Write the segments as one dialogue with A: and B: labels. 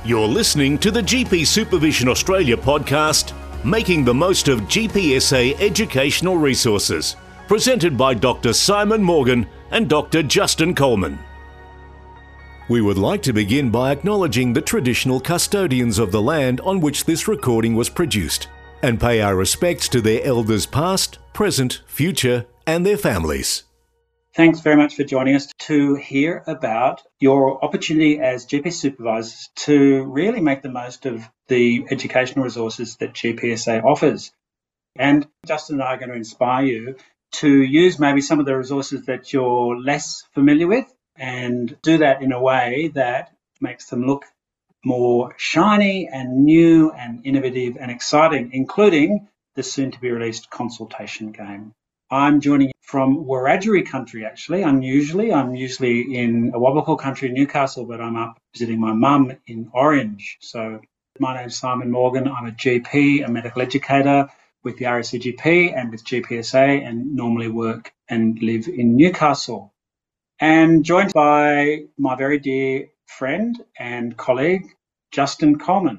A: You're listening to the GP Supervision Australia podcast, Making the Most of GPSA Educational Resources, presented by Dr. Simon Morgan and Dr. Justin Coleman. We would like to begin by acknowledging the traditional custodians of the land on which this recording was produced, and pay our respects to their elders past, present, future, and their families.
B: Thanks very much for joining us to hear about your opportunity as GP supervisors to really make the most of the educational resources that GPSA offers. And Justin and I are going to inspire you to use maybe some of the resources that you're less familiar with and do that in a way that makes them look more shiny and new and innovative and exciting, including the soon-to-be-released consultation game. I'm joining you from Wiradjuri country, actually. I'm usually in Awabakal country, Newcastle, but I'm up visiting my mum in Orange. So my name's Simon Morgan. I'm a GP, a medical educator with the RACGP and with GPSA, and normally work and live in Newcastle. And joined by my very dear friend and colleague, Justin Coleman.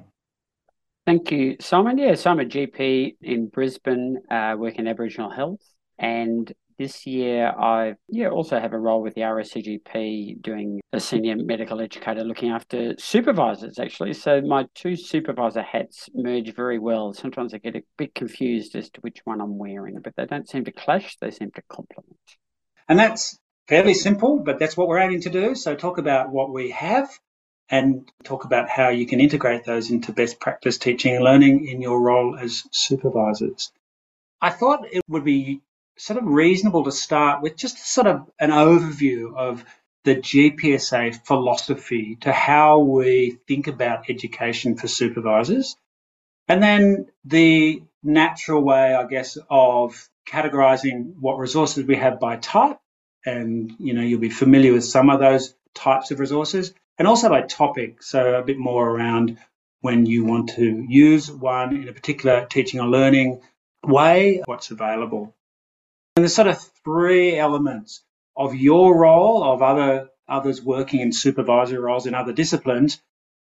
C: Thank you, Simon. Yes, I'm a GP in Brisbane, working in Aboriginal health. And this year I also have a role with the RACGP doing a senior medical educator looking after supervisors, actually. So my two supervisor hats merge very well. Sometimes I get a bit confused as to which one I'm wearing, but they don't seem to clash. They seem to complement.
B: And that's fairly simple, but that's what we're aiming to do. So talk about what we have and talk about how you can integrate those into best practice teaching and learning in your role as supervisors. I thought it would be sort of reasonable to start with just sort of an overview of the GPSA philosophy to how we think about education for supervisors. And then the natural way, I guess, of categorizing what resources we have by type. And, you'll be familiar with some of those types of resources, and also by topic. So a bit more around when you want to use one in a particular teaching or learning way, what's available. And there's sort of three elements of your role, of others working in supervisory roles in other disciplines.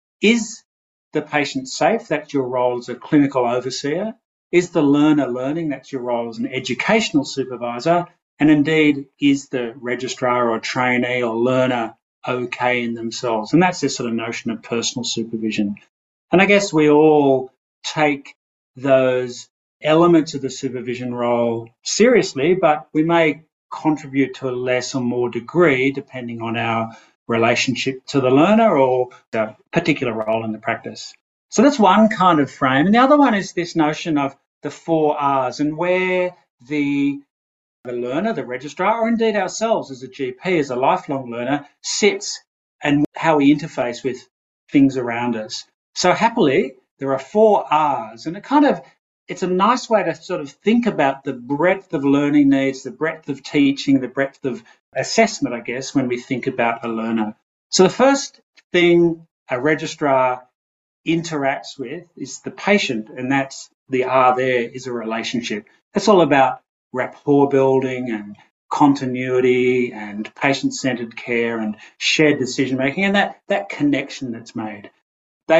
B: Is the patient safe? That's your role as a clinical overseer. Is the learner learning? That's your role as an educational supervisor. And indeed, is the registrar or trainee or learner okay in themselves? And that's this sort of notion of personal supervision. And I guess we all take those elements of the supervision role seriously, but we may contribute to a less or more degree depending on our relationship to the learner or the particular role in the practice. So that's one kind of frame. And the other one is this notion of the 4 Rs, and where the learner, the registrar, or indeed ourselves as a GP, as a lifelong learner, sits and how we interface with things around us. So happily, there are 4 Rs, and it's a nice way to sort of think about the breadth of learning needs, the breadth of teaching, the breadth of assessment, I guess, when we think about a learner. So the first thing a registrar interacts with is the patient, and that's the R there is a relationship. That's all about rapport building and continuity and patient-centered care and shared decision-making, and that connection that's made. We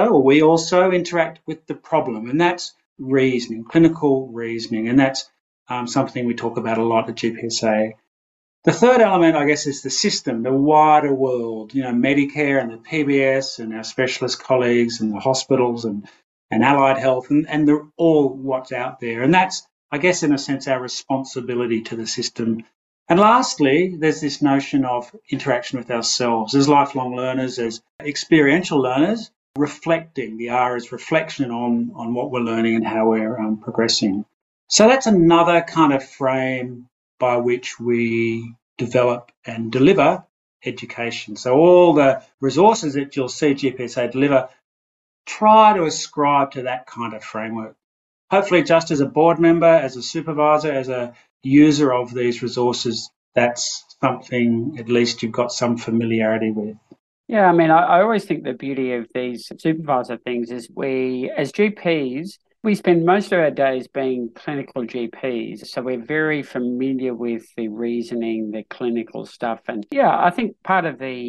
B: also interact with the problem, and that's reasoning, clinical reasoning, and that's something we talk about a lot at GPSA. The third element, I guess, is the system, the wider world, Medicare and the PBS and our specialist colleagues and the hospitals and allied health, and they're all what's out there. And that's, I guess, in a sense, our responsibility to the system. And lastly, there's this notion of interaction with ourselves as lifelong learners, as experiential learners, reflecting. The R is reflection on what we're learning and how we're progressing. So that's another kind of frame by which we develop and deliver education. So all the resources that you'll see GPSA deliver try to ascribe to that kind of framework. Hopefully, just as a board member, as a supervisor, as a user of these resources, that's something at least you've got some familiarity with.
C: Yeah, I mean, I always think the beauty of these supervisor things is we, as GPs, we spend most of our days being clinical GPs. So we're very familiar with the reasoning, the clinical stuff. And I think part of the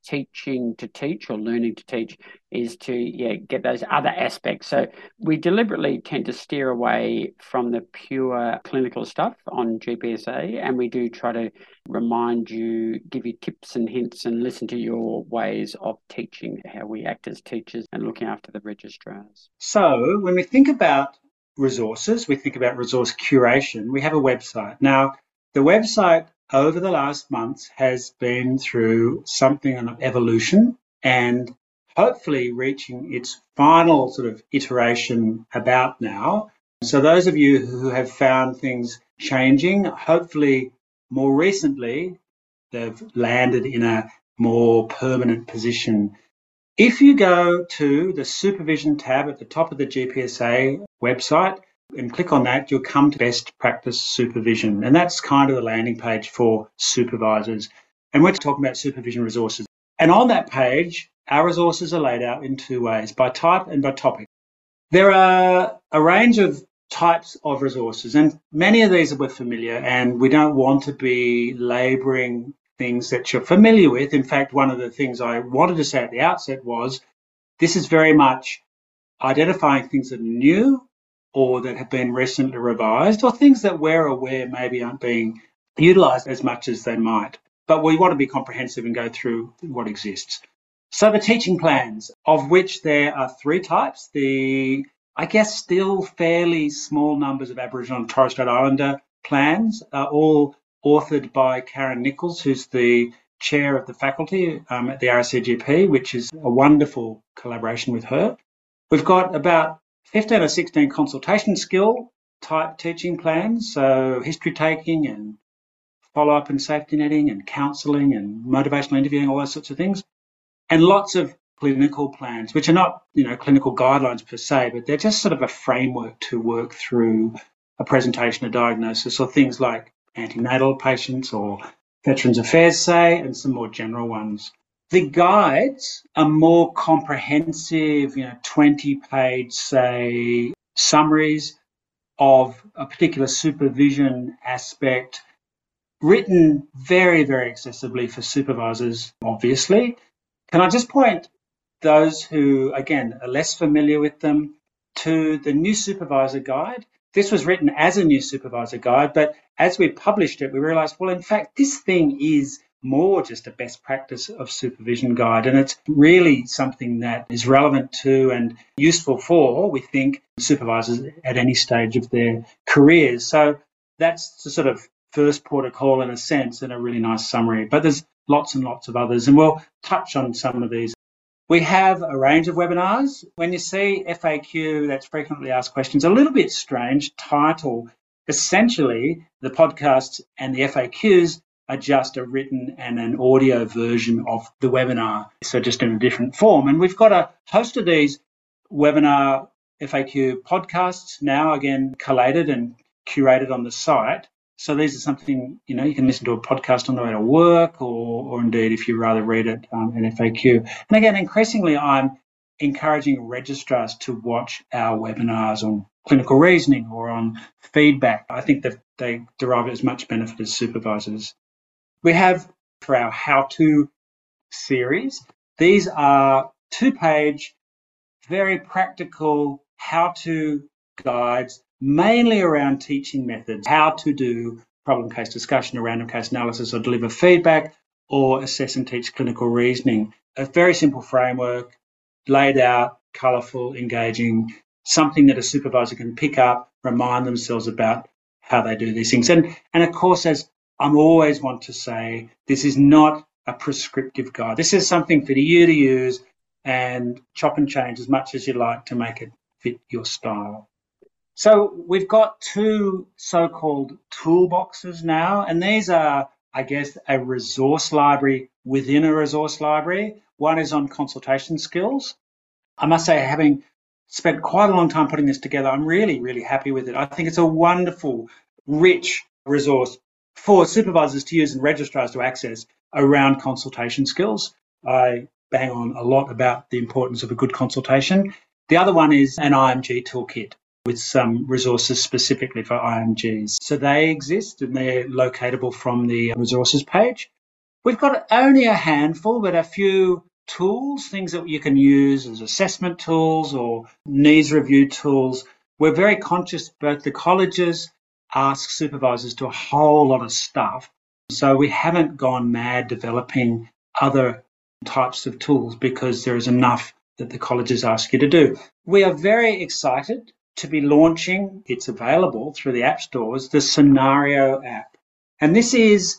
C: teaching to teach or learning to teach is to get those other aspects. So we deliberately tend to steer away from the pure clinical stuff on GPSA, and we do try to remind you, give you tips and hints, and listen to your ways of teaching, how we act as teachers and looking after the registrars.
B: So when we think about resources, we think about resource curation. We have a website. Now, the website over the last months has been through something of evolution and hopefully reaching its final sort of iteration about now. So those of you who have found things changing, hopefully more recently, they've landed in a more permanent position. If you go to the Supervision tab at the top of the GPSA website and click on that, you'll come to Best Practice Supervision. And that's kind of the landing page for supervisors. And we're talking about supervision resources. And on that page, our resources are laid out in two ways, by type and by topic. There are a range of types of resources, and many of these we're familiar, and we don't want to be labouring things that you're familiar with. In fact, one of the things I wanted to say at the outset was this is very much identifying things that are new or that have been recently revised, or things that we're aware maybe aren't being utilised as much as they might. But we want to be comprehensive and go through what exists. So the teaching plans, of which there are three types, I guess still fairly small numbers of Aboriginal and Torres Strait Islander plans, are all authored by Karen Nichols, who's the chair of the faculty at the RSCGP, which is a wonderful collaboration with her. We've got about 15 or 16 consultation skill type teaching plans, so history taking and follow-up and safety netting and counselling and motivational interviewing, all those sorts of things. And lots of clinical plans, which are not, clinical guidelines per se, but they're just sort of a framework to work through a presentation, a diagnosis, or things like antenatal patients or Veterans Affairs, say, and some more general ones. The guides are more comprehensive, 20-page, say, summaries of a particular supervision aspect, written very, very accessibly for supervisors, obviously. Can I just point those who, again, are less familiar with them to the New Supervisor Guide? This was written as a New Supervisor Guide, but as we published it, we realised, well, in fact, this thing is more just a best practice of supervision guide, and it's really something that is relevant to and useful for, we think, supervisors at any stage of their careers. So that's the sort of first port of call in a sense, and a really nice summary. But there's lots and lots of others, and we'll touch on some of these. We have a range of webinars. When you see FAQ, that's frequently asked questions, a little bit strange title. Essentially, the podcasts and the FAQs are just a written and an audio version of the webinar, so just in a different form. And we've got a host of these webinar FAQ podcasts now, again, collated and curated on the site. So these are something, you can listen to a podcast on the way to work, or indeed if you rather read it, an FAQ. And again, increasingly, I'm encouraging registrars to watch our webinars on clinical reasoning or on feedback. I think that they derive as much benefit as supervisors. We have, for our how-to series, these are 2-page, very practical how-to guides, mainly around teaching methods, how to do problem case discussion or random case analysis or deliver feedback or assess and teach clinical reasoning. A very simple framework, laid out, colourful, engaging, something that a supervisor can pick up, remind themselves about how they do these things. And of course, as I always want to say, this is not a prescriptive guide. This is something for you to use and chop and change as much as you like to make it fit your style. So we've got 2 so-called toolboxes now, and these are, I guess, a resource library within a resource library. One is on consultation skills. I must say, having spent quite a long time putting this together, I'm really, really happy with it. I think it's a wonderful, rich resource for supervisors to use and registrars to access around consultation skills. I bang on a lot about the importance of a good consultation. The other one is an IMG toolkit with some resources specifically for IMGs. So they exist and they're locatable from the resources page. We've got only a handful, but a few tools, things that you can use as assessment tools or needs review tools. We're very conscious, both the colleges ask supervisors to a whole lot of stuff. So we haven't gone mad developing other types of tools because there is enough that the colleges ask you to do. We are very excited to be launching, it's available through the app stores, the Scenario app. And this is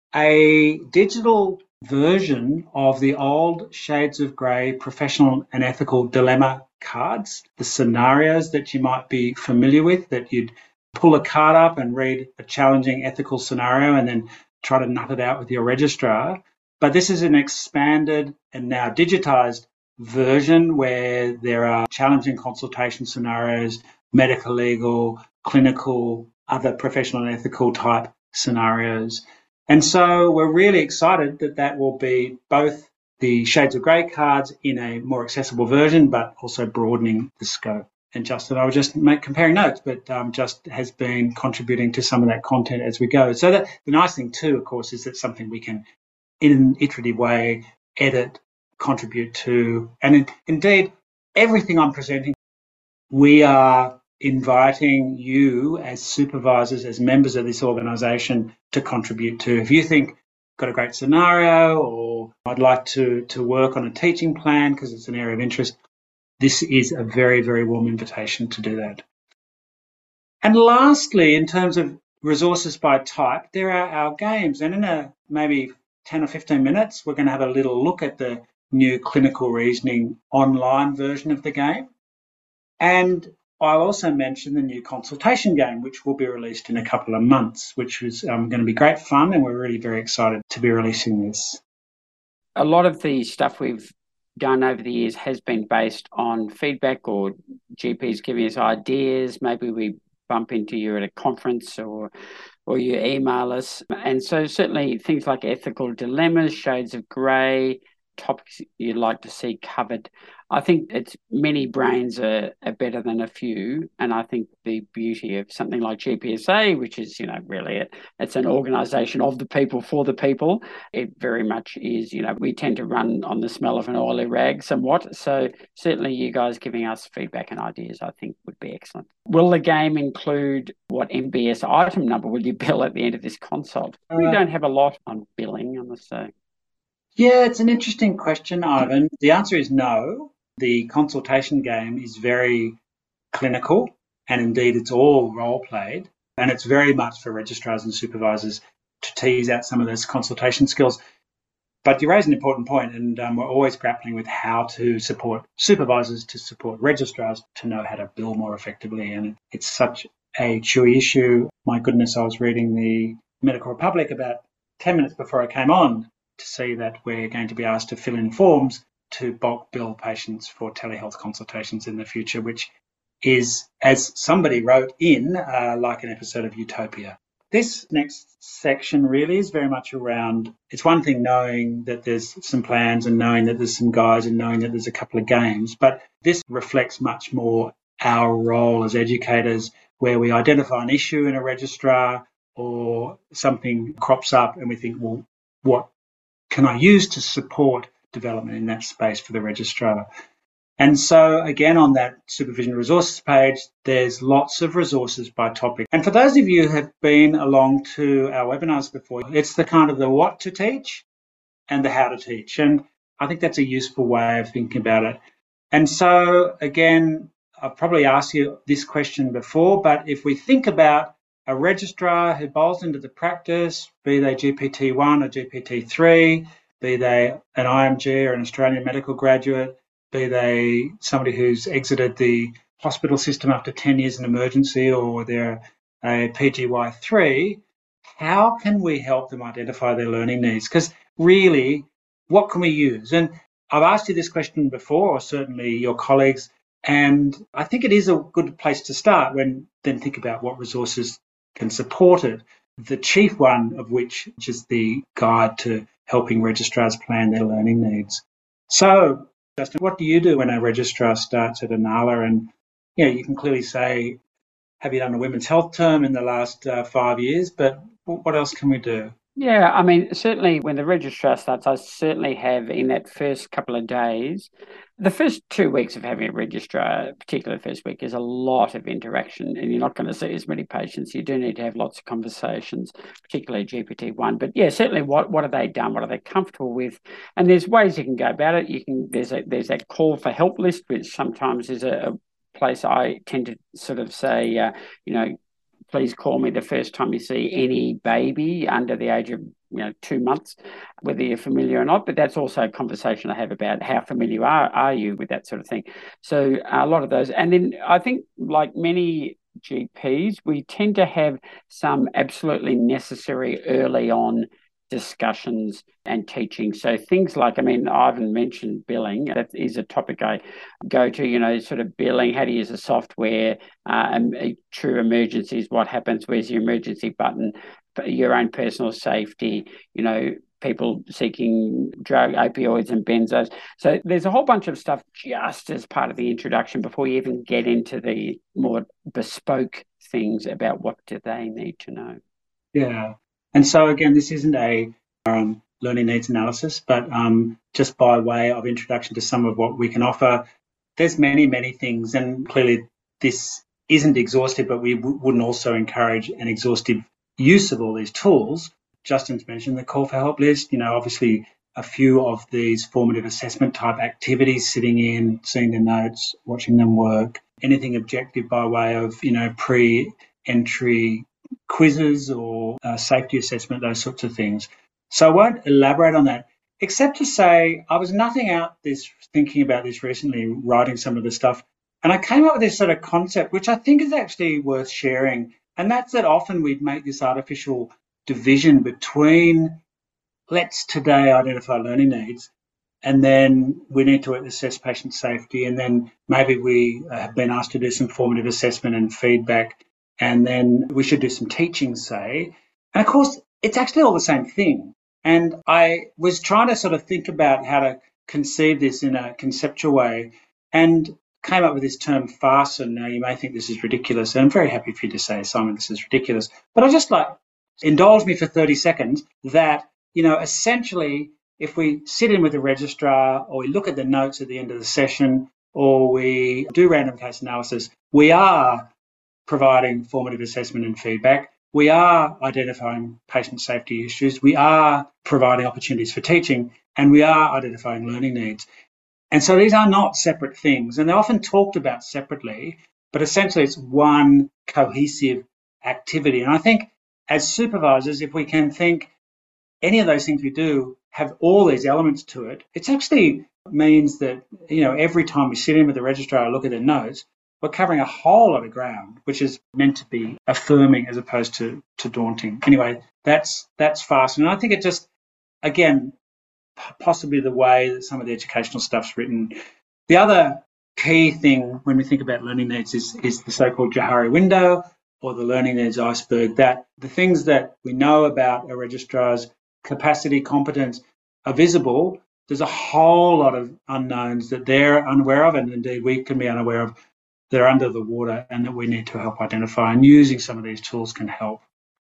B: a digital version of the old Shades of Grey professional and ethical dilemma cards, the scenarios that you might be familiar with, that you'd pull a card up and read a challenging ethical scenario and then try to nut it out with your registrar. But this is an expanded and now digitized version where there are challenging consultation scenarios, medical, legal, clinical, other professional and ethical type scenarios. And so we're really excited that that will be both the Shades of Grey cards in a more accessible version, but also broadening the scope. And Justin, I was just comparing notes, but just has been contributing to some of that content as we go. So that the nice thing too, of course, is that something we can, in an iterative way, edit, contribute to. And indeed, everything I'm presenting, we are inviting you as supervisors, as members of this organisation to contribute to. If you think, got a great scenario, or I'd like to work on a teaching plan because it's an area of interest, this is a very, very warm invitation to do that. And lastly, in terms of resources by type, there are our games. And in maybe 10 or 15 minutes, we're going to have a little look at the new clinical reasoning online version of the game. And I'll also mention the new consultation game, which will be released in a couple of months, which is going to be great fun, and we're really very excited to be releasing this.
C: A lot of the stuff we've done over the years has been based on feedback or GPs giving us ideas. Maybe we bump into you at a conference or you email us. And so certainly things like ethical dilemmas, Shades of Grey, topics you'd like to see covered. I think it's many brains are better than a few, and I think the beauty of something like GPSA, which is, really it's an organisation of the people for the people, it very much is, we tend to run on the smell of an oily rag somewhat, so certainly you guys giving us feedback and ideas I think would be excellent. Will the game include what MBS item number will you bill at the end of this consult? We don't have a lot on billing, I must say.
B: Yeah, it's an interesting question, Ivan. The answer is no. The consultation game is very clinical, and indeed it's all role-played, and it's very much for registrars and supervisors to tease out some of those consultation skills. But you raise an important point, and we're always grappling with how to support supervisors, to support registrars, to know how to bill more effectively, and it's such a chewy issue. My goodness, I was reading the Medical Republic about 10 minutes before I came on to see that we're going to be asked to fill in forms to bulk bill patients for telehealth consultations in the future, which is, as somebody wrote in, like an episode of Utopia. This next section really is very much around, it's one thing knowing that there's some plans and knowing that there's some guys and knowing that there's a couple of games, but this reflects much more our role as educators, where we identify an issue in a registrar or something crops up and we think, well, what can I use to support development in that space for the registrar? And so again, on that supervision resources page, there's lots of resources by topic. And for those of you who have been along to our webinars before, it's the kind of the what to teach and the how to teach. And I think that's a useful way of thinking about it. And so again, I've probably asked you this question before, but if we think about a registrar who bowls into the practice, be they GPT-1 or GPT-3, be they an IMG or an Australian medical graduate, be they somebody who's exited the hospital system after 10 years in emergency, or they're a PGY3, how can we help them identify their learning needs? Because really, what can we use? And I've asked you this question before, or certainly your colleagues, and I think it is a good place to start when then think about what resources can support it. The chief one of which is the guide to helping registrars plan their learning needs. So, Justin, what do you do when a registrar starts at Inala? And you can clearly say, have you done a women's health term in the last 5 years? But what else can we do?
C: Yeah, I mean, certainly when the registrar starts, I certainly have in that first couple of days, the first 2 weeks of having a registrar, particularly the first week, is a lot of interaction, and you're not going to see as many patients. You do need to have lots of conversations, particularly GPT-1. But yeah, certainly what have they done? What are they comfortable with? And there's ways you can go about it. There's that call for help list, which sometimes is a place I tend to sort of say, please call me the first time you see any baby under the age of 2 months, whether you're familiar or not. But that's also a conversation I have about how familiar are you with that sort of thing. So a lot of those. And then I think, like many GPs, we tend to have some absolutely necessary early on discussions and teaching. So things like, I mean, Ivan mentioned billing. That is a topic I go to, sort of billing, how to use the software, true emergencies, what happens, where's your emergency button, your own personal safety, people seeking drug, opioids and benzos. So there's a whole bunch of stuff just as part of the introduction before you even get into the more bespoke things about what do they need to know.
B: Yeah. And so, again, this isn't a learning needs analysis, but just by way of introduction to some of what we can offer, there's many, many things. And clearly this isn't exhaustive, but we wouldn't also encourage an exhaustive use of all these tools. Justin's mentioned the call for help list, obviously a few of these formative assessment type activities, sitting in, seeing the notes, watching them work, anything objective by way of, pre-entry quizzes or safety assessment, those sorts of things. So I won't elaborate on that, except to say I was nothing out this thinking about this recently, writing some of the stuff, and I came up with this sort of concept, which I think is actually worth sharing, and that's that often we make this artificial division between let's today identify learning needs, and then we need to assess patient safety, and then maybe we have been asked to do some formative assessment and feedback, and then we should do some teaching, say. And of course, it's actually all the same thing. And I was trying to sort of think about how to conceive this in a conceptual way and came up with this term FARSIN. Now, you may think this is ridiculous, and I'm very happy for you to say, Simon, this is ridiculous. But I just indulge me for 30 seconds that, essentially, if we sit in with the registrar or we look at the notes at the end of the session or we do random case analysis, we are providing formative assessment and feedback. We are identifying patient safety issues. We are providing opportunities for teaching, and we are identifying learning needs. And so these are not separate things, and they're often talked about separately, but essentially it's one cohesive activity. And I think as supervisors, if we can think any of those things we do have all these elements to it, it actually means that, every time we sit in with the registrar or look at their notes, we're covering a whole lot of ground, which is meant to be affirming as opposed to daunting. Anyway, that's fast. And I think it just, again, possibly the way that some of the educational stuff's written. The other key thing when we think about learning needs is the so-called Johari window or the learning needs iceberg, that the things that we know about a registrar's capacity, competence are visible. There's a whole lot of unknowns that they're unaware of, and indeed we can be unaware of, that are under the water and that we need to help identify, and using some of these tools can help.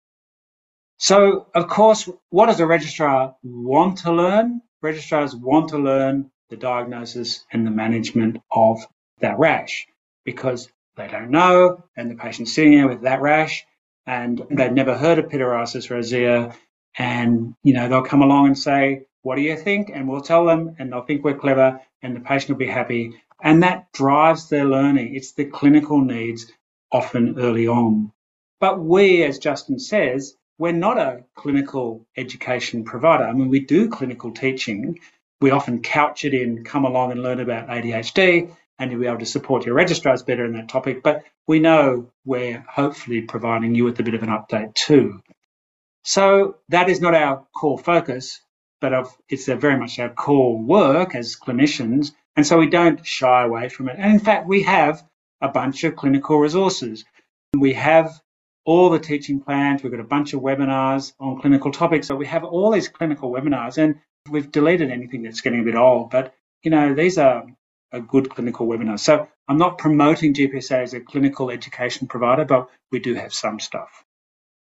B: So, of course, what does a registrar want to learn? Registrars want to learn the diagnosis and the management of that rash, because they don't know, and the patient's sitting there with that rash and they've never heard of pityriasis rosea, and they'll come along and say, what do you think? And we'll tell them, and they'll think we're clever, and the patient will be happy. And that drives their learning. It's the clinical needs often early on. But we, as Justin says, we're not a clinical education provider. I mean, we do clinical teaching. We often couch it in, come along and learn about ADHD, and you'll be able to support your registrars better in that topic. But we know we're hopefully providing you with a bit of an update too. So that is not our core focus, but it's very much our core work as clinicians. And so we don't shy away from it. And in fact, we have a bunch of clinical resources. We have all the teaching plans. We've got a bunch of webinars on clinical topics. So we have all these clinical webinars, and we've deleted anything that's getting a bit old. But, these are a good clinical webinars. So I'm not promoting GPSA as a clinical education provider, but we do have some stuff.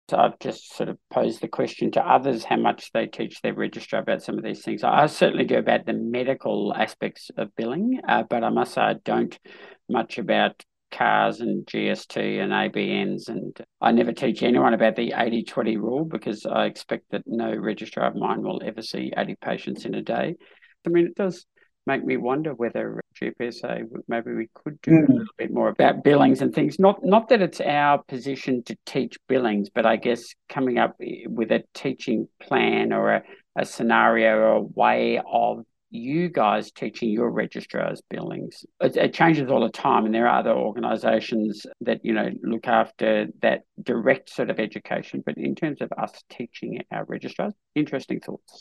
C: So I've just sort of posed the question to others how much they teach their registrar about some of these things. I certainly do about the medical aspects of billing, but I must say I don't much about CARs and GST and ABNs, and I never teach anyone about the 80-20 rule because I expect that no registrar of mine will ever see 80 patients in a day. I mean, it does make me wonder whether GPSA, maybe we could do a little bit more about billings and things. Not that it's our position to teach billings, but I guess coming up with a teaching plan or a scenario or a way of you guys teaching your registrars billings. It changes all the time, and there are other organisations that, you know, look after that direct sort of education. But in terms of us teaching our registrars, interesting thoughts.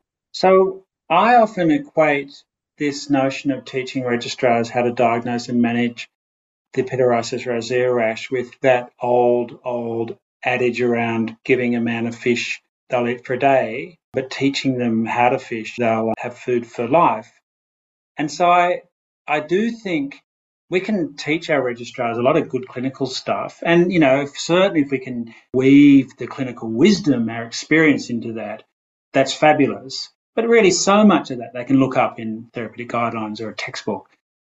B: So I often equate this notion of teaching registrars how to diagnose and manage the pityriasis rosea rash with that old adage around giving a man a fish, they'll eat for a day, but teaching them how to fish, they'll have food for life. And so I do think we can teach our registrars a lot of good clinical stuff. And, you know, certainly if we can weave the clinical wisdom, our experience into that, that's fabulous. But really so much of that they can look up in therapeutic guidelines or a textbook.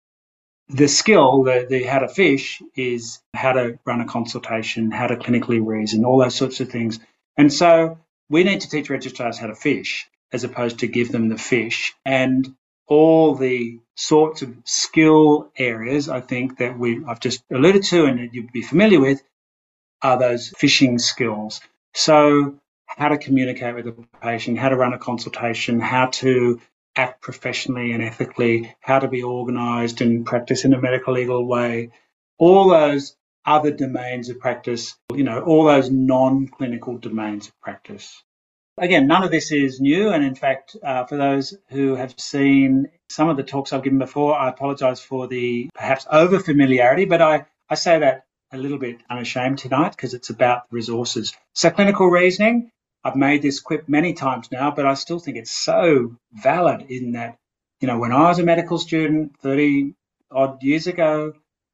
B: The skill, the how to fish, is how to run a consultation, how to clinically reason, all those sorts of things. And so we need to teach registrars how to fish as opposed to give them the fish. And all the sorts of skill areas I think that I've just alluded to and that you'd be familiar with are those fishing skills. So how to communicate with the patient, how to run a consultation, how to act professionally and ethically, how to be organised and practice in a medical legal way, all those other domains of practice, you know, all those non-clinical domains of practice. Again, none of this is new. And in fact, for those who have seen some of the talks I've given before, I apologise for the perhaps over-familiarity, but I say that a little bit unashamed tonight because it's about resources. So clinical reasoning, I've made this quip many times now, but I still think it's so valid in that, you know, when I was a medical student 30 odd years ago,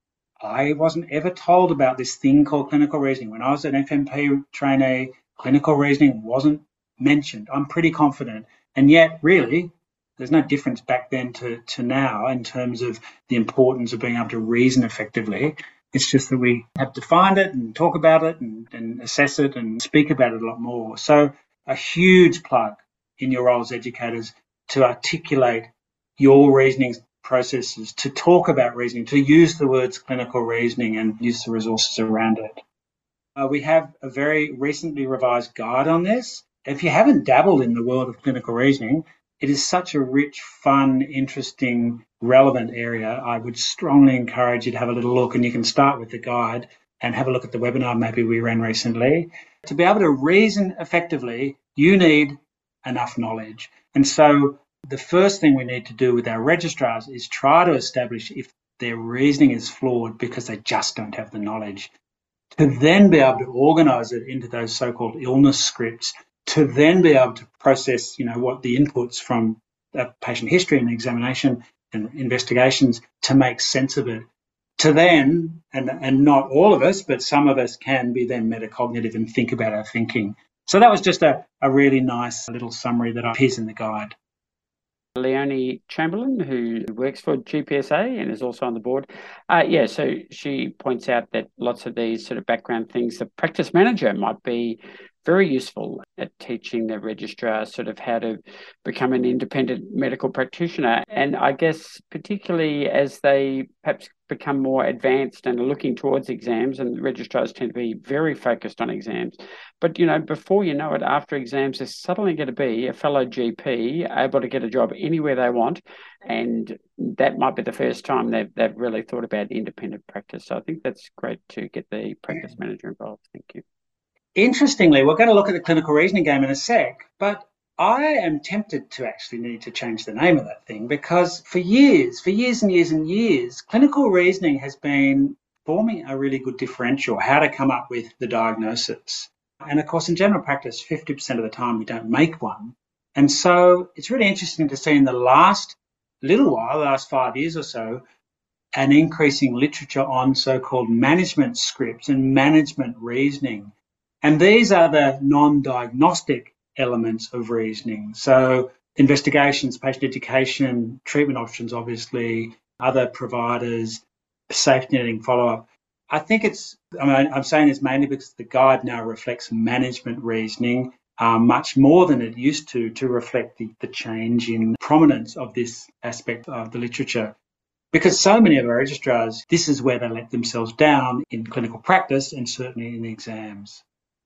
B: I wasn't ever told about this thing called clinical reasoning. When I was an FMP trainee, clinical reasoning wasn't mentioned. I'm pretty confident. And yet, really, there's no difference back then to now in terms of the importance of being able to reason effectively. It's just that we have defined it and talk about it and assess it and speak about it a lot more. So a huge plug in your role as educators to articulate your reasoning processes, to talk about reasoning, to use the words clinical reasoning and use the resources around it. We have a very recently revised guide on this. If you haven't dabbled in the world of clinical reasoning, it is such a rich, fun, interesting, relevant area. I would strongly encourage you to have a little look, and you can start with the guide and have a look at the webinar maybe we ran recently. To be able to reason effectively, you need enough knowledge. And so the first thing we need to do with our registrars is try to establish if their reasoning is flawed because they just don't have the knowledge, to then be able to organise it into those so-called illness scripts, to then be able to process, you know, what the inputs from patient history and examination and investigations to make sense of it, to then, and not all of us, but some of us can be then metacognitive and think about our thinking. So that was just a really nice little summary that appears in the guide.
C: Leonie Chamberlain, who works for GPSA and is also on the board. So she points out that lots of these sort of background things, the practice manager might be very useful at teaching the registrar sort of how to become an independent medical practitioner. And I guess particularly as they perhaps become more advanced and are looking towards exams, and registrars tend to be very focused on exams. But, you know, before you know it, after exams, they're suddenly going to be a fellow GP able to get a job anywhere they want. And that might be the first time they've really thought about independent practice. So I think that's great to get the practice manager involved. Thank you.
B: Interestingly, we're going to look at the clinical reasoning game in a sec, but I am tempted to actually need to change the name of that thing because for years and years, clinical reasoning has been forming a really good differential, how to come up with the diagnosis. And of course, in general practice, 50% of the time we don't make one. And so it's really interesting to see in the last little while, the last 5 years or so, an increasing literature on so-called management scripts and management reasoning. And these are the non-diagnostic elements of reasoning. So investigations, patient education, treatment options, obviously, other providers, safety netting follow-up. I think I'm saying this mainly because the guide now reflects management reasoning much more than it used to reflect the change in prominence of this aspect of the literature. Because so many of our registrars, this is where they let themselves down in clinical practice and certainly in the exams.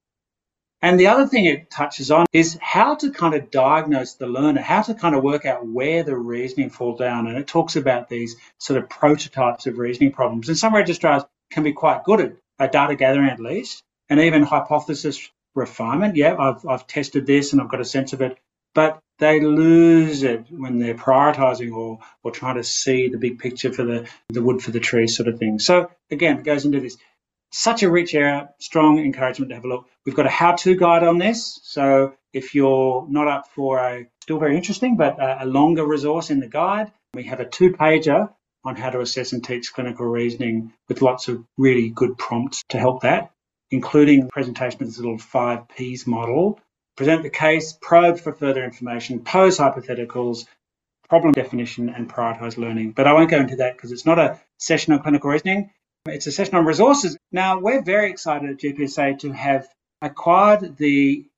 B: And the other thing it touches on is how to kind of diagnose the learner, how to kind of work out where the reasoning falls down. And it talks about these sort of prototypes of reasoning problems. And some registrars can be quite good at data gathering at least, and even hypothesis refinement. Yeah, I've tested this and I've got a sense of it. But they lose it when they're prioritising or trying to see the big picture for the wood for the tree sort of thing. So again, it goes into this. Such a rich area, strong encouragement to have a look. We've got a how-to guide on this. So if you're not up for still very interesting, but a longer resource in the guide, we have a 2-pager on how to assess and teach clinical reasoning with lots of really good prompts to help that, including presentation of this little 5 Ps model. Present the case, probe for further information, pose hypotheticals, problem definition, and prioritise learning. But I won't go into that because it's not a session on clinical reasoning. It's a session on resources. Now, we're very excited at GPSA to have acquired the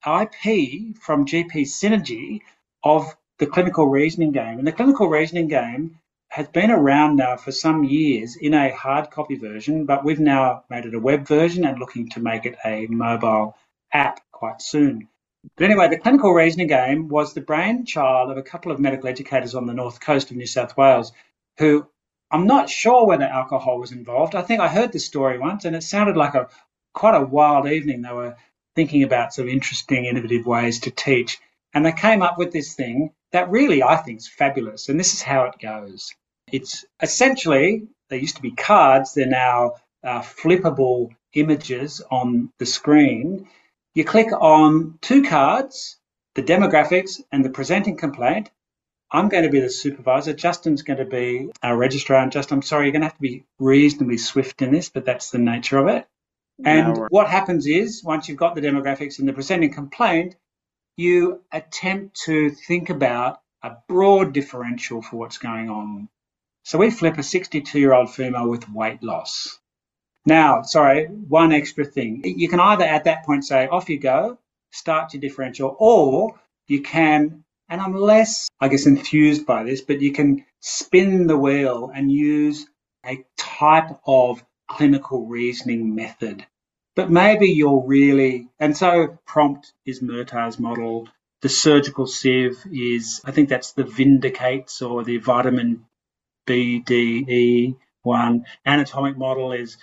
B: IP from GP Synergy of the clinical reasoning game. And the clinical reasoning game has been around now for some years in a hard copy version, but we've now made it a web version and looking to make it a mobile app quite soon. But anyway, the clinical reasoning game was the brainchild of a couple of medical educators on the north coast of New South Wales who, I'm not sure whether alcohol was involved. I think I heard this story once and it sounded like quite a wild evening. They were thinking about sort of interesting, innovative ways to teach. And they came up with this thing that really I think is fabulous. And this is how it goes. It's essentially, they used to be cards. They're now flippable images on the screen. You click on 2 cards, the demographics and the presenting complaint. I'm going to be the supervisor. Justin's going to be our registrar. And Justin, I'm sorry, you're going to have to be reasonably swift in this, but that's the nature of it. And what happens is, once you've got the demographics and the presenting complaint, you attempt to think about a broad differential for what's going on. So we flip a 62-year-old female with weight loss. Now, sorry, one extra thing. You can either at that point say, off you go, start your differential, or you can, and I'm less, I guess, enthused by this, but you can spin the wheel and use a type of clinical reasoning method. But maybe you're really, and so prompt is Murtaugh's model. The surgical sieve is, I think that's the Vindicates or the vitamin B, D, E one. Anatomic model is,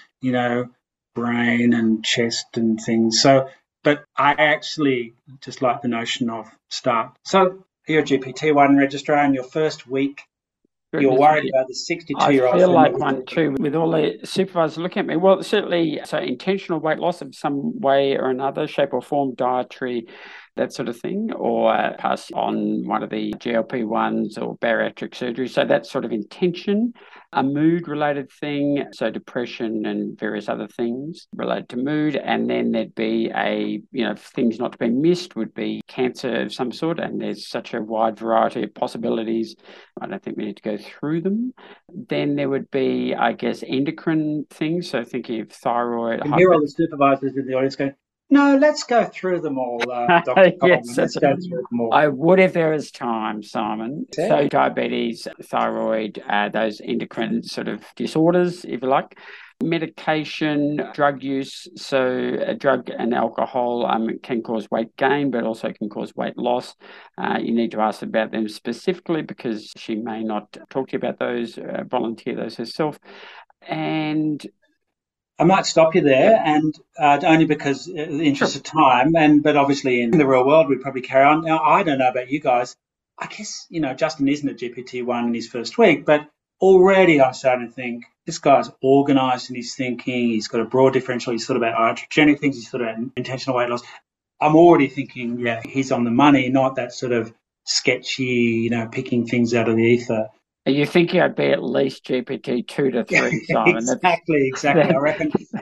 B: brain and chest and things. So, but I actually just like the notion of start. So you're a GPT-1 registrar in your first week. You're worried about the 62-year-old.
C: I feel like one too, with all the supervisors looking at me. Well, certainly, so intentional weight loss of some way or another, shape or form, dietary, that sort of thing, or pass on one of the GLP-1s or bariatric surgery. So that sort of intention, a mood-related thing, so depression and various other things related to mood. And then there'd be things not to be missed would be cancer of some sort. And there's such a wide variety of possibilities. I don't think we need to go through them. Then there would be, I guess, endocrine things. So thinking of thyroid.
B: And here are the supervisors in the audience going, no, let's go through them all, Dr.
C: Yes,
B: let's go through them all.
C: I would if there is time, Simon.
B: Okay.
C: So diabetes, thyroid, those endocrine sort of disorders, if you like. Medication, drug use. So drug and alcohol can cause weight gain, but also can cause weight loss. You need to ask about them specifically because she may not talk to you about those, volunteer those herself. And
B: I might stop you there, and only because in the interest of time, but obviously in the real world we'd probably carry on. Now, I don't know about you guys. I guess, Justin isn't a GPT-1 in his first week, but already I'm starting to think this guy's organised in his thinking. He's got a broad differential. He's thought about iatrogenic things. He's thought about intentional weight loss. I'm already thinking, yeah, he's on the money, not that sort of sketchy, picking things out of the ether.
C: Are you thinking I'd be at least GPT 2 to 3, Simon?
B: Exactly. I reckon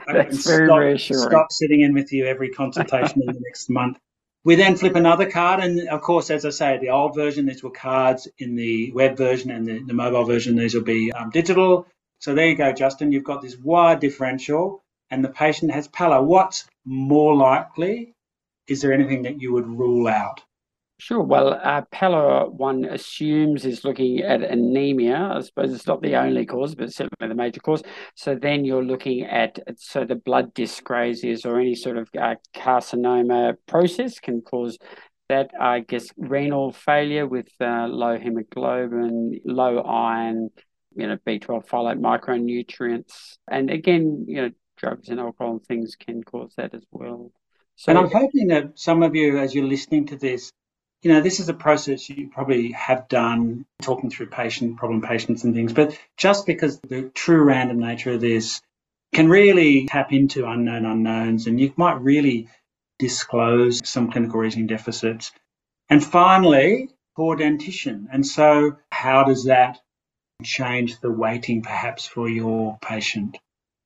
C: That's very reassuring.
B: Stop sitting in with you every consultation in the next month. We then flip another card, and of course, as I say, the old version, these were cards. In the web version and the mobile version, these will be digital. So there you go, Justin. You've got this wide differential, and the patient has pallor. What's more likely? Is there anything that you would rule out?
C: Sure. Well, pallor, one assumes, is looking at anemia. I suppose it's not the only cause, but certainly the major cause. So then you're looking at the blood dyscrasias or any sort of carcinoma process can cause that. I guess renal failure with low hemoglobin, low iron, B12 folate micronutrients, and again, drugs and alcohol and things can cause that as well.
B: So, and I'm hoping that some of you, as you're listening to this, this is a process you probably have done, talking through problem patients and things, but just because the true random nature of this can really tap into unknown unknowns, and you might really disclose some clinical reasoning deficits. And finally, poor dentition. And so how does that change the weighting perhaps for your patient?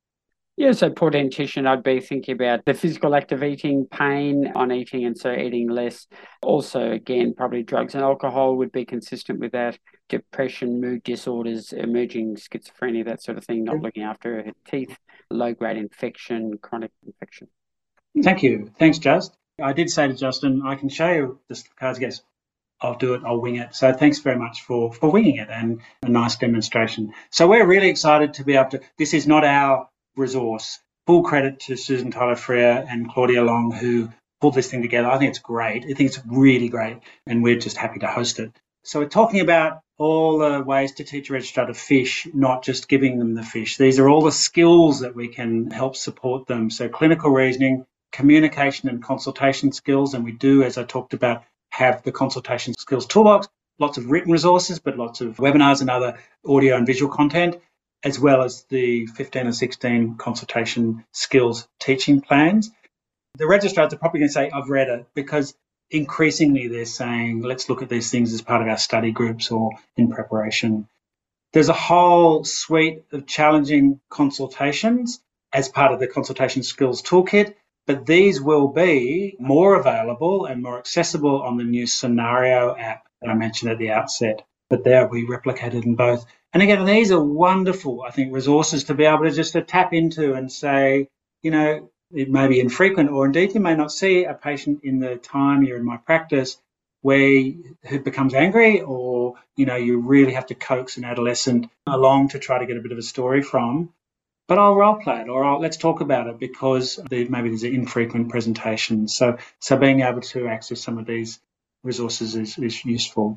C: Yeah, so poor dentition, I'd be thinking about the physical act of eating, pain on eating, and so eating less. Also, again, probably drugs and alcohol would be consistent with that. Depression, mood disorders, emerging schizophrenia, that sort of thing, not looking after her teeth, low-grade infection, chronic infection.
B: Thank you. Thanks, Just. I did say to Justin, I can show you the cards. Yes, I'll do it. I'll wing it. So thanks very much for winging it and a nice demonstration. So we're really excited to be able to, this is not our resource. Full credit to Susan Tyler-Freer and Claudia Long, who pulled this thing together. I think it's great. I think it's really great, and we're just happy to host it. So we're talking about all the ways to teach a registrar to fish, not just giving them the fish. These are all the skills that we can help support them. So clinical reasoning, communication and consultation skills, and we do, as I talked about, have the consultation skills toolbox, lots of written resources, but lots of webinars and other audio and visual content, as well as the 15 and 16 consultation skills teaching plans. The registrars are probably going to say, I've read it, because increasingly they're saying, let's look at these things as part of our study groups or in preparation. There's a whole suite of challenging consultations as part of the consultation skills toolkit, but these will be more available and more accessible on the new Scenario app that I mentioned at the outset. But they'll be replicated in both. And again, these are wonderful, I think, resources to be able to just to tap into and say, it may be infrequent, or indeed you may not see a patient in the time you're in my practice who becomes angry, or, you really have to coax an adolescent along to try to get a bit of a story from. But I'll role play it, or let's talk about it, because maybe there's an infrequent presentation. So being able to access some of these resources is useful.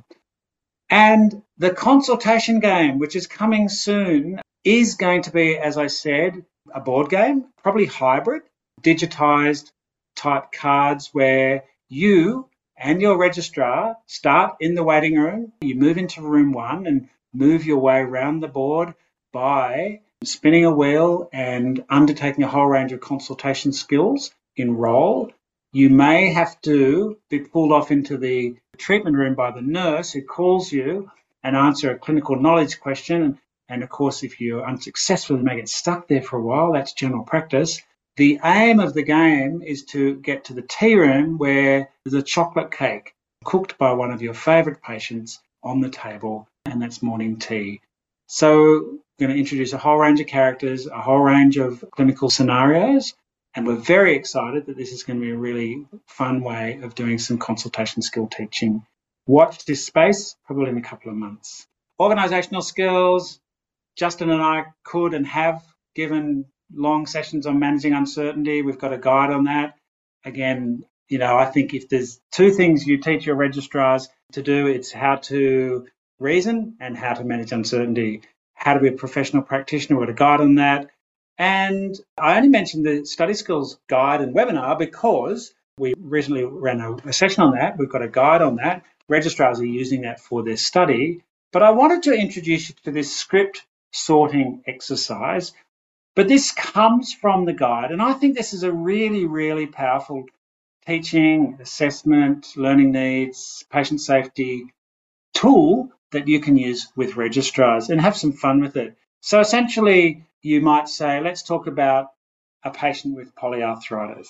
B: And the consultation game, which is coming soon, is going to be, as I said, a board game, probably hybrid, digitized type cards where you and your registrar start in the waiting room. You move into room 1 and move your way around the board by spinning a wheel and undertaking a whole range of consultation skills in role. You may have to be pulled off into the treatment room by the nurse who calls you and answer a clinical knowledge question. And of course, if you're unsuccessful, you may get stuck there for a while. That's general practice. The aim of the game is to get to the tea room where there's a chocolate cake cooked by one of your favourite patients on the table, and that's morning tea. So we're going to introduce a whole range of characters, a whole range of clinical scenarios, and we're very excited that this is going to be a really fun way of doing some consultation skill teaching. Watch this space, probably in a couple of months. Organisational skills. Justin and I could and have given long sessions on managing uncertainty. We've got a guide on that. Again, I think if there's two things you teach your registrars to do, it's how to reason and how to manage uncertainty. How to be a professional practitioner. We've got a guide on that. And I only mentioned the study skills guide and webinar because we recently ran a session on that. We've got a guide on that. Registrars are using that for their study. But I wanted to introduce you to this script sorting exercise. But this comes from the guide. And I think this is a really, really powerful teaching, assessment, learning needs, patient safety tool that you can use with registrars and have some fun with it. So essentially, you might say, let's talk about a patient with polyarthritis,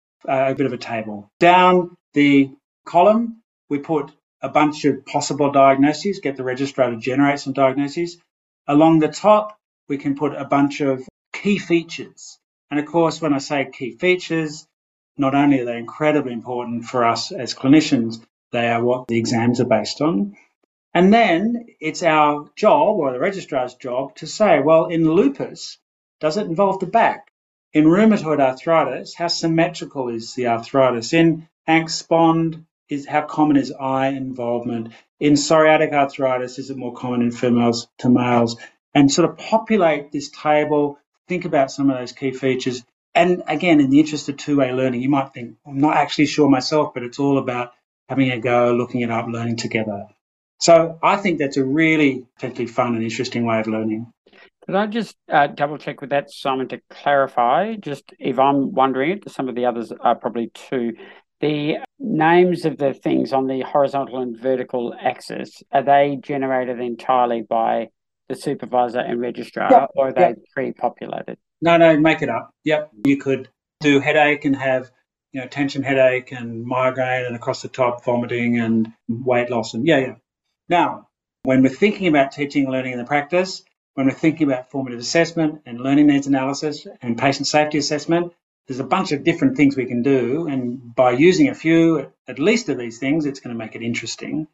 B: a bit of a table. Down the column, we put a bunch of possible diagnoses, get the registrar to generate some diagnoses. Along the top, we can put a bunch of key features. And of course, when I say key features, not only are they incredibly important for us as clinicians, they are what the exams are based on. And then it's our job, or the registrar's job, to say, well, in lupus, does it involve the back? In rheumatoid arthritis, how symmetrical is the arthritis? In ANX-SPOND, how common is eye involvement? In psoriatic arthritis, is it more common in females to males? And sort of populate this table, think about some of those key features. And again, in the interest of two-way learning, you might think, I'm not actually sure myself, but it's all about having a go, looking it up, learning together. So I think that's a really potentially fun and interesting way of learning.
C: Could I just double check with that, Simon, to clarify, just if I'm wondering it, some of the others are probably too. The names of the things on the horizontal and vertical axis, are they generated entirely by the supervisor and registrar, or are they pre-populated?
B: No, make it up. Yep. You could do headache and have, tension headache and migraine, and across the top vomiting and weight loss. And yeah. Now, when we're thinking about teaching, learning, and the practice, when we're thinking about formative assessment and learning needs analysis and patient safety assessment, there's a bunch of different things we can do. And by using a few, at least of these things, it's going to make it interesting.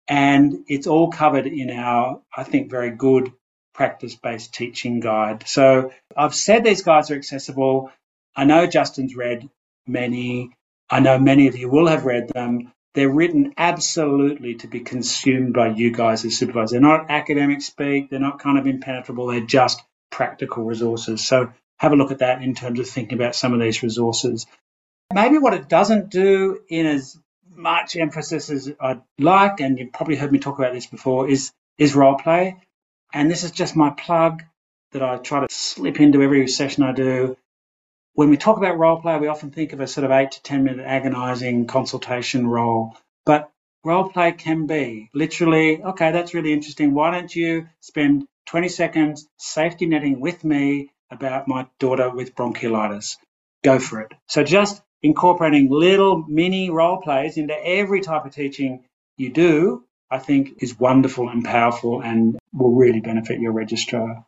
B: And it's all covered in our, I think, very good practice-based teaching guide. So I've said these guides are accessible. I know Justin's read many. I know many of you will have read them. They're written absolutely to be consumed by you guys as supervisors. They're not academic speak. They're not kind of impenetrable. They're just practical resources. So have a look at that in terms of thinking about some of these resources. Maybe what it doesn't do in as much emphasis as I'd like, and you've probably heard me talk about this before, is role play. And this is just my plug that I try to slip into every session I do. When we talk about role play, we often think of a sort of 8 to 10 minute agonizing consultation role. But role play can be literally, okay, that's really interesting. Why don't you spend 20 seconds safety netting with me about my daughter with bronchiolitis? Go for it. So just incorporating little mini role plays into every type of teaching you do, I think is wonderful and powerful and will really benefit your registrar.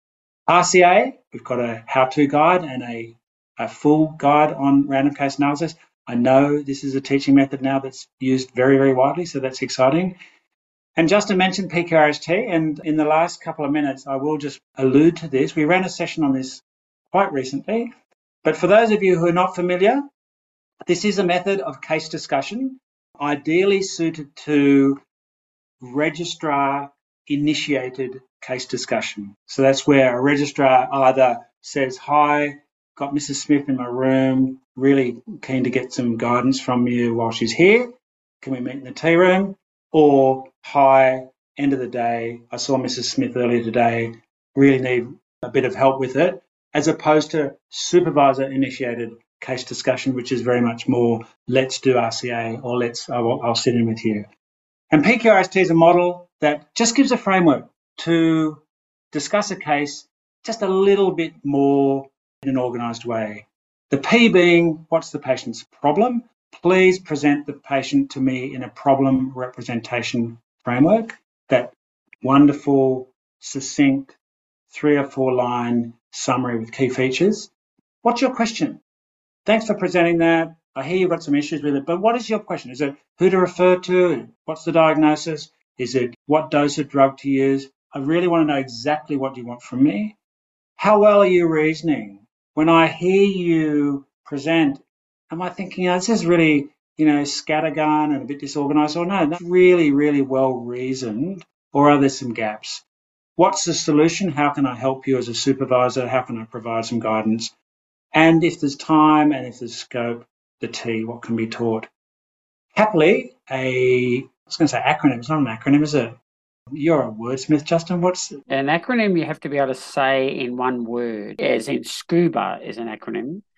B: RCA, we've got a how-to guide and a full guide on random case analysis. I know this is a teaching method now that's used very, very widely, so that's exciting. And Justin mentioned PQRST, and in the last couple of minutes, I will just allude to this. We ran a session on this quite recently, but for those of you who are not familiar, this is a method of case discussion, ideally suited to registrar-initiated case discussion. So that's where a registrar either says, hi, got Mrs. Smith in my room, really keen to get some guidance from you while she's here. Can we meet in the tea room? Or, hi, end of the day, I saw Mrs. Smith earlier today, really need a bit of help with it, as opposed to supervisor-initiated case discussion, which is very much more, let's do RCA or I'll sit in with you. And PQRST is a model that just gives a framework to discuss a case just a little bit more in an organised way. The P being, what's the patient's problem? Please present the patient to me in a problem representation framework. That wonderful, succinct, 3 or 4 line summary with key features. What's your question? Thanks for presenting that. I hear you've got some issues with it, but what is your question? Is it who to refer to? What's the diagnosis? Is it what dose of drug to use? I really want to know exactly what you want from me. How well are you reasoning? When I hear you present, am I thinking, this is really, scattergun and a bit disorganized? Or no, that's really, really well reasoned. Or are there some gaps? What's the solution? How can I help you as a supervisor? How can I provide some guidance? And if there's time and if there's scope, the T, what can be taught? Happily, I was going to say acronym. It's not an acronym, is it? You're a wordsmith, Justin. What's
C: an acronym? You have to be able to say in one word, as in SCUBA is an acronym.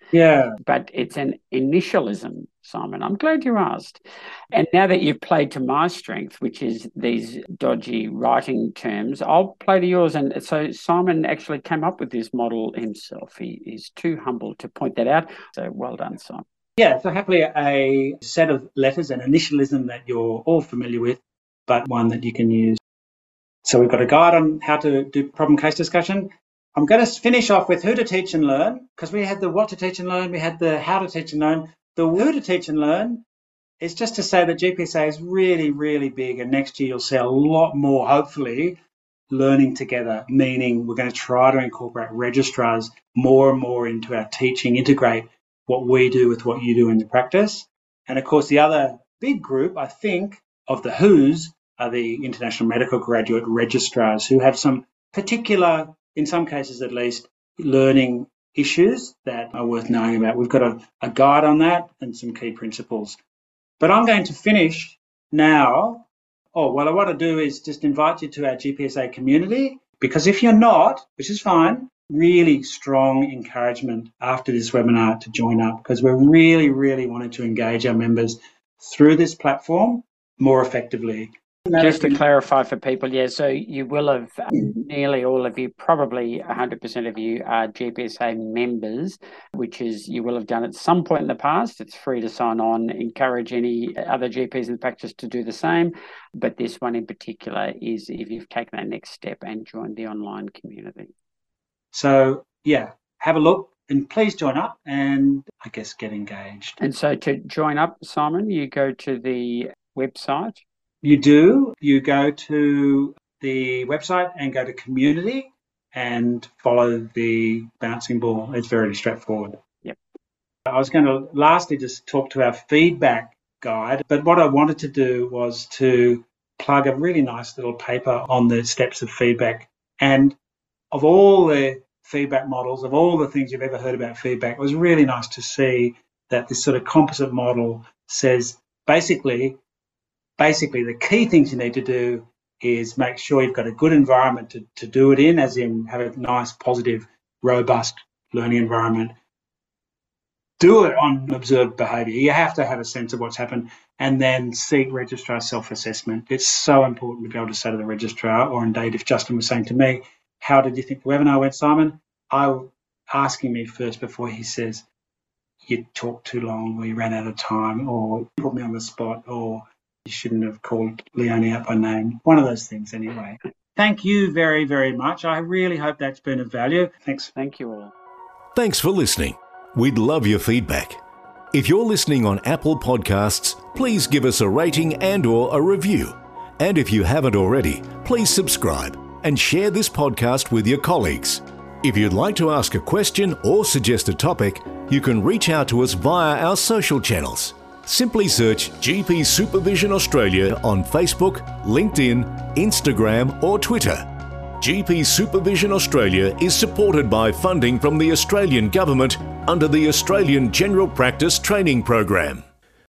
B: Yeah.
C: But it's an initialism, Simon. I'm glad you asked. And now that you've played to my strength, which is these dodgy writing terms, I'll play to yours. And so Simon actually came up with this model himself. He is too humble to point that out. So well done, Simon.
B: Yeah, so happily a set of letters, an initialism that you're all familiar with, but one that you can use. So we've got a guide on how to do problem case discussion. I'm going to finish off with who to teach and learn, because we had the what to teach and learn, we had the how to teach and learn. The who to teach and learn is just to say that GPSA is really, really big, and next year you'll see a lot more, hopefully, learning together, meaning we're going to try to incorporate registrars more and more into our teaching, integrate what we do with what you do in the practice. And of course, the other big group, I think, of the who's are the International Medical Graduate Registrars, who have some particular, in some cases at least, learning issues that are worth knowing about. We've got a guide on that and some key principles. But I'm going to finish now. What I want to do is just invite you to our GPSA community, because if you're not, which is fine, really strong encouragement after this webinar to join up, because we're really, really wanting to engage our members through this platform more effectively.
C: Just to clarify for people, so you will have, nearly all of you, probably 100% of you are GPSA members, which is you will have done at some point in the past. It's free to sign on. Encourage any other GPs in the practice to do the same. But this one in particular is if you've taken that next step and joined the online community.
B: So, have a look and please join up and I guess get engaged.
C: And so to join up, Simon, you go to the website.
B: You do. You go to the website and go to community and follow the bouncing ball. It's very straightforward.
C: Yep.
B: I was going to lastly just talk to our feedback guide, but what I wanted to do was to plug a really nice little paper on the steps of feedback. And of all the feedback models, of all the things you've ever heard about feedback, it was really nice to see that this sort of composite model says basically the key things you need to do is make sure you've got a good environment to do it in, as in have a nice, positive, robust learning environment. Do it on observed behaviour. You have to have a sense of what's happened, and then seek registrar self-assessment. It's so important to be able to say to the registrar, or indeed if Justin was saying to me, how did you think the webinar went, Simon? Asking me first before he says, you talked too long, or you ran out of time, or you put me on the spot, or you shouldn't have called Leonie out by name. One of those things anyway. Thank you very, very much. I really hope that's been of value. Thanks.
C: Thank you all.
A: Thanks for listening. We'd love your feedback. If you're listening on Apple Podcasts, please give us a rating and/or a review. And if you haven't already, please subscribe and share this podcast with your colleagues. If you'd like to ask a question or suggest a topic, you can reach out to us via our social channels. Simply search GP Supervision Australia on Facebook, LinkedIn, Instagram or Twitter. GP Supervision Australia is supported by funding from the Australian Government under the Australian General Practice Training Program.